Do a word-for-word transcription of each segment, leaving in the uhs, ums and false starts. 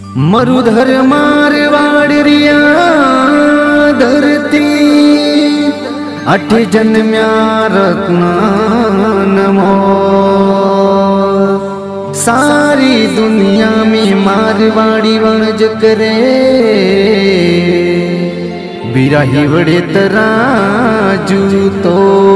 मरुधर मारवाड़िया धरती अठ जन्म्या रत्ना नमो। सारी दुनिया में मारवाड़ी वणज करे बिराही वड़े तराजू तो।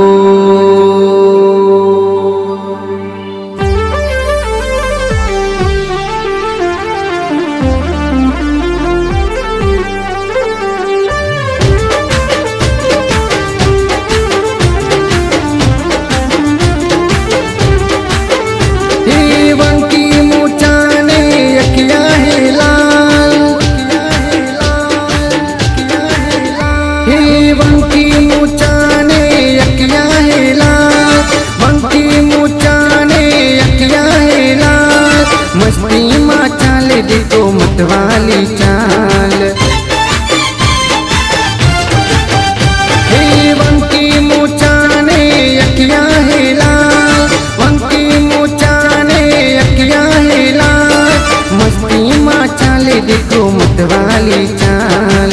मस्ती माँ चाल देखो मतवाली चाल, हे वंकी मुचाने अखिया है लाल, वंकी मुचाने अखिया है लाल। मस्ती माँ चाल देखो मतवाली चाल।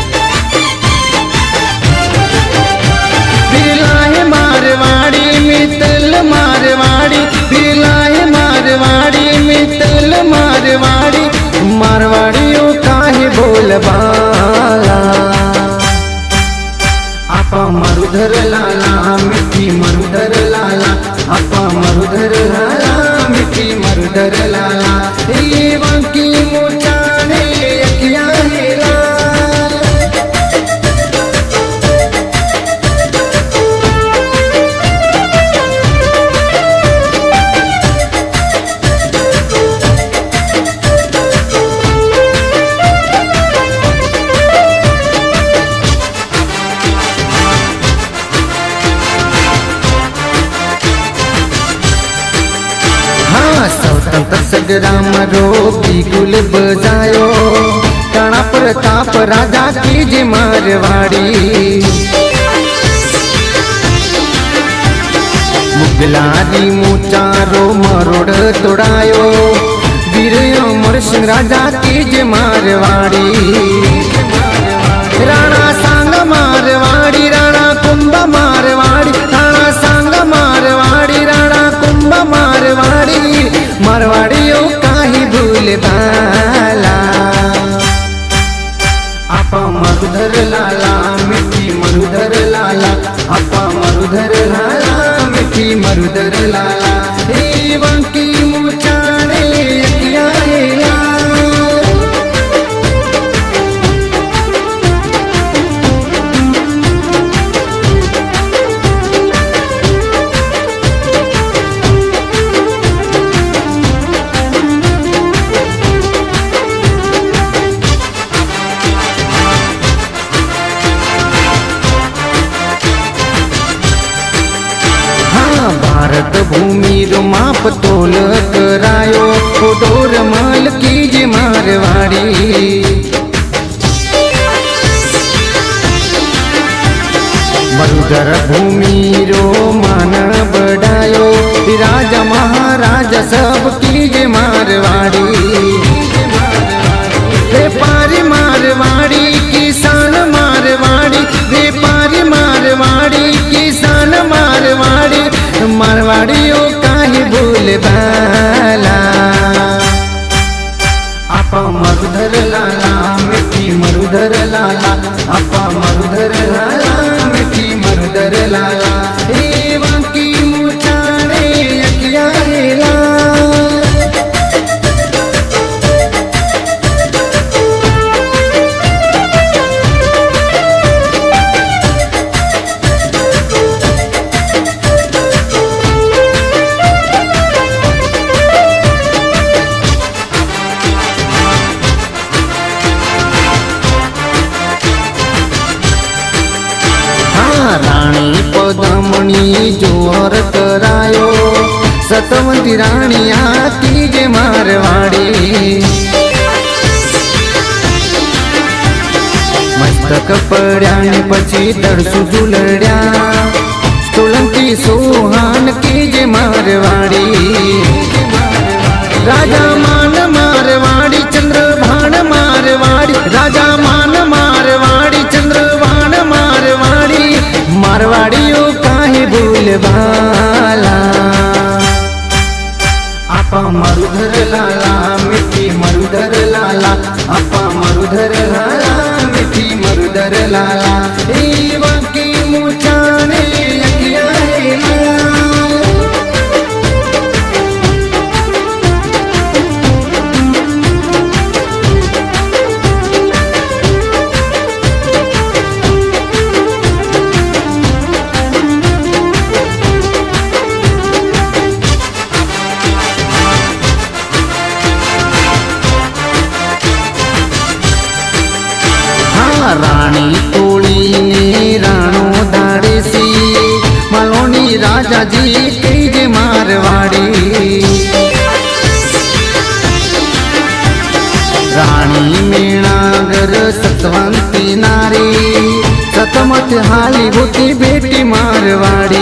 बिरलाए मारवाड़ी मितल मारवाड़ी, बिरलाए मारवाड़ी मितल मारवाड़ी। मारवाड़ियों काहे बोल बाला आपा मरुधर लाला, मिठी मरुधर लाला, आपा मरुधर लाला, मिठी मरुधर लाला। ये वंकी मुचाने अखिया है लाल। स्वतंत्र संग्राम रो बिगुल बजायो, राणा प्रताप राजा की जे मारवाड़ी। मुगलारी मुचारो मरोड़ तोड़ायो, वीर अमर सिंह राजा की जे मारवाड़ी। राणा सांग मारवाड़ी, राणा कुंभ मारवाड़ी, राणा सांग मारवाड़ी, राणा कुंभ मारवाड़ी। मारवाड़ियों काहे भूल बाला आपा मरुधर लाला, मिठी मरुधर लाला, आपा मरुधर लाला, मिठी मरुधर लाला। हे वंकी मुचाने अखिया है लाल। भारत भूमि रो माप तोल करायो, डोर माल की जे मारवाड़ी। मरुधर भूमि रो मान बढ़ायो, राजा महाराजा सब की जे मारवाड़ी। व्यापारी मारवाड़ी, किसान मारवाड़ी, व्यापारी मारवाड़ी, किसान मारवाड़ी। मारवाड़ियों काहे भूल बाला आपा मरुधर लाला, मिठी मरुधर लाला, आपा मरुधर लाला, मिठी मरुधर लाला। हे वंकी मुचाने अखिया है लाल। रानी पदमणी जोहर करायो, सतवंती रानी आती जे मारवाड़ी। मस्तक पड्या ने पछी तड़सू झुलड्या, सोलंकी सोहान की जे मारवाड़ी। राजा मान मारवाड़ी चंद्र जी कई जे मारवाड़ी। रानी मीणागर सतवंती नारी, सतमत हाली भूती बेटी मारवाड़ी।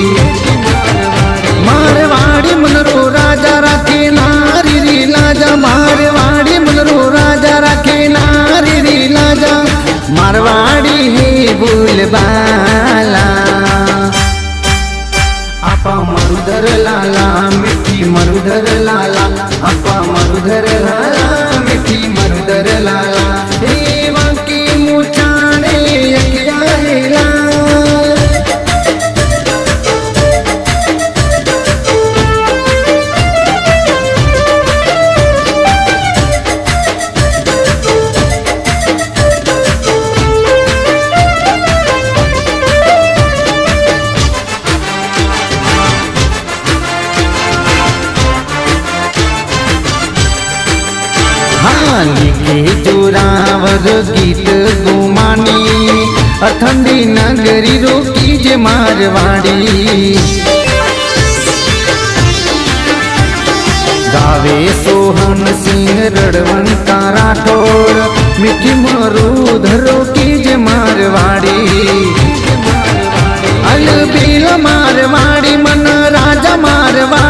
मारवाड़ी मनरो राजा राखे नारी री लाजा, मारवाड़ी मनरो राजा राखे नारी री लाजा। मारवाड़ी है बोलबाला, आपा मरुधर लाला मिठी मरुधर लाला, आपा मरुधर लाला मिठी मरुधर लाला। हे वांकी मुचाने यकिया है लाल। लिखे जोरावर गीत गुमानी, अठंडी नगरी रोकी जे मारवाड़ी। गावे सोहन सिंह रड़वंता राठौर, मिठी मरुधर रोकी जे मारवाड़ी। अलबेल मारवाड़ी मन राजा मारवाड़ी।